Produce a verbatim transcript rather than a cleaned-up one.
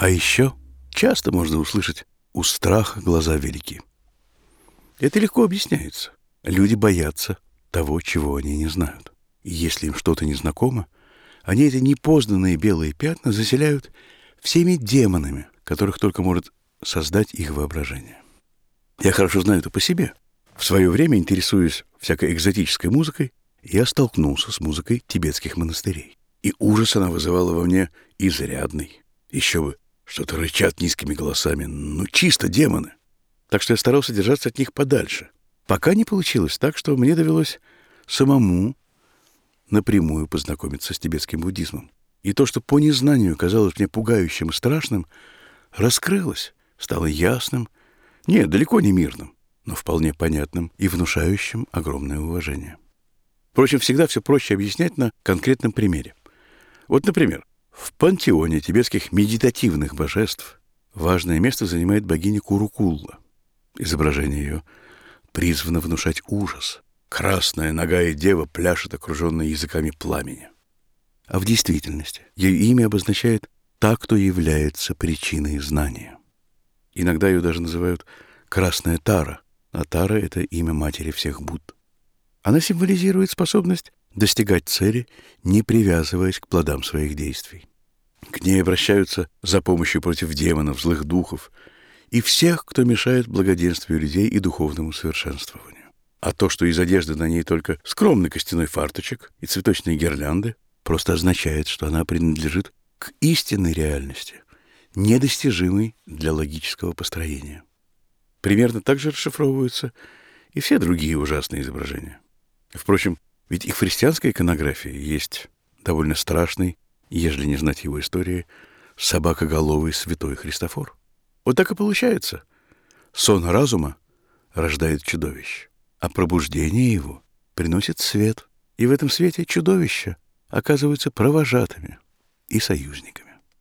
А еще часто можно услышать: «У страха глаза велики». Это легко объясняется. Люди боятся того, чего они не знают. И если им что-то незнакомо, они эти непознанные белые пятна заселяют всеми демонами, которых только может создать их воображение. Я хорошо знаю это по себе. В свое время, интересуясь всякой экзотической музыкой, я столкнулся с музыкой тибетских монастырей. И ужас она вызывала во мне изрядный. Еще бы, что-то рычат низкими голосами. Ну, чисто демоны. Так что я старался держаться от них подальше. Пока не получилось так, что мне довелось самому напрямую познакомиться с тибетским буддизмом. И то, что по незнанию казалось мне пугающим и страшным, раскрылось, стало ясным, нет, далеко не мирным, но вполне понятным и внушающим огромное уважение. Впрочем, всегда все проще объяснять на конкретном примере. Вот, например, в пантеоне тибетских медитативных божеств важное место занимает богиня Курукулла. Изображение ее призвано внушать ужас. Красная нагая дева пляшет, окруженная языками пламени. А в действительности ее имя обозначает «та, кто является причиной знания». Иногда ее даже называют «красная Тара», а Тара — это имя матери всех Будд. Она символизирует способность достигать цели, не привязываясь к плодам своих действий. К ней обращаются за помощью против демонов, злых духов и всех, кто мешает благоденствию людей и духовному совершенствованию. А то, что из одежды на ней только скромный костяной фарточек и цветочные гирлянды, просто означает, что она принадлежит к истинной реальности, недостижимой для логического построения. Примерно так же расшифровываются и все другие ужасные изображения. Впрочем, ведь и в христианской иконографии есть довольно страшный, ежели не знать его истории, собакоголовый святой Христофор. Вот так и получается. Сон разума рождает чудовище, а пробуждение его приносит свет. И в этом свете чудовища оказываются провожатыми и союзниками.